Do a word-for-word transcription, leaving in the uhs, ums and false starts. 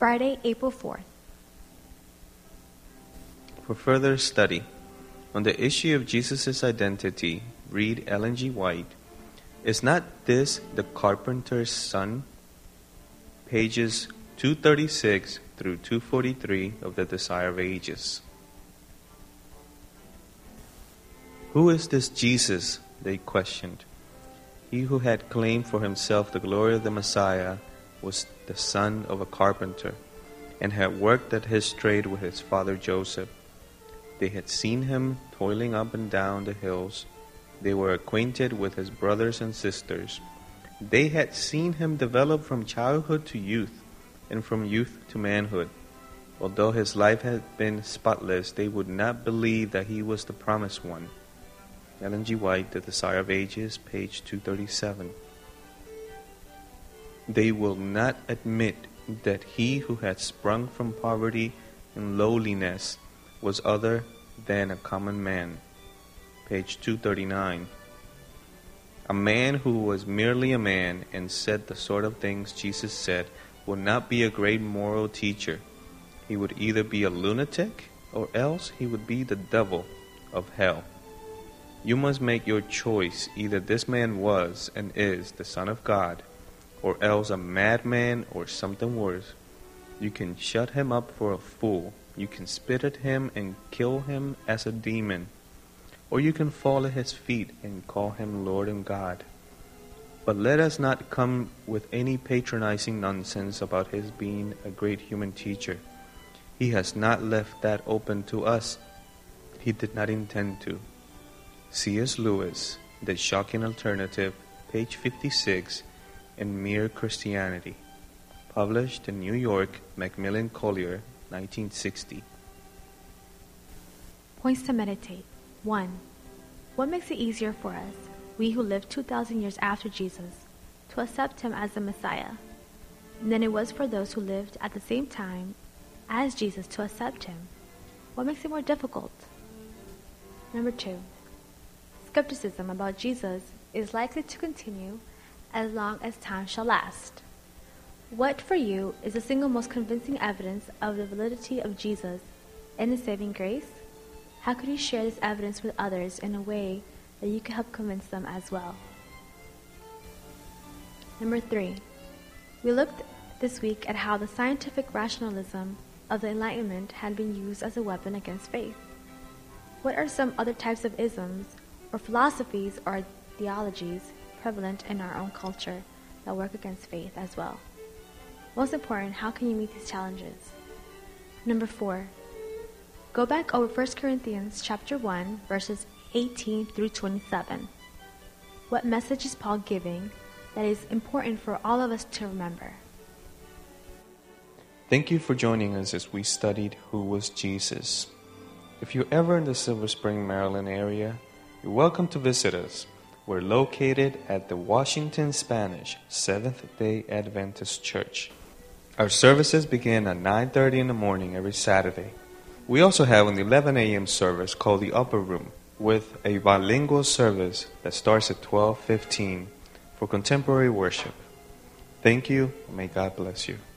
Friday, April fourth. For further study on the issue of Jesus' identity, read Ellen G. White, Is Not This the Carpenter's Son? Pages two thirty-six through two forty-three of The Desire of Ages. Who is this Jesus? They questioned. He who had claimed for himself the glory of the Messiah was the son of a carpenter, and had worked at his trade with his father Joseph. They had seen him toiling up and down the hills. They were acquainted with his brothers and sisters. They had seen him develop from childhood to youth, and from youth to manhood. Although his life had been spotless, they would not believe that he was the promised one. Ellen G. White, The Desire of Ages, page two thirty-seven. They will not admit that he who had sprung from poverty and lowliness was other than a common man. Page two thirty-nine. A man who was merely a man and said the sort of things Jesus said would not be a great moral teacher. He would either be a lunatic or else he would be the devil of hell. You must make your choice. Either this man was and is the Son of God, or else a madman or something worse. You can shut him up for a fool. You can spit at him and kill him as a demon. Or you can fall at his feet and call him Lord and God. But let us not come with any patronizing nonsense about his being a great human teacher. He has not left that open to us. He did not intend to. C S Lewis, The Shocking Alternative, page fifty-six, in Mere Christianity. Published in New York, Macmillan Collier, nineteen sixty. Points to meditate. one. What makes it easier for us, we who lived two thousand years after Jesus, to accept him as the Messiah, than it was for those who lived at the same time as Jesus to accept him? What makes it more difficult? Number two. Skepticism about Jesus is likely to continue as long as time shall last. What for you is the single most convincing evidence of the validity of Jesus and his saving grace? How could you share this evidence with others in a way that you could help convince them as well? Number three. We looked this week at how the scientific rationalism of the Enlightenment had been used as a weapon against faith. What are some other types of isms or philosophies or theologies prevalent in our own culture that work against faith as well? Most important, how can you meet these challenges? Number four. Go back over First Corinthians chapter one, verses eighteen through twenty-seven. What message is Paul giving that is important for all of us to remember? Thank you for joining us as we studied who was Jesus. If you're ever in the Silver Spring, Maryland area, you're welcome to visit us. We're located at the Washington Spanish Seventh-day Adventist Church. Our services begin at nine thirty in the morning every Saturday. We also have an eleven a.m. service called the Upper Room, with a bilingual service that starts at twelve fifteen for contemporary worship. Thank you, and may God bless you.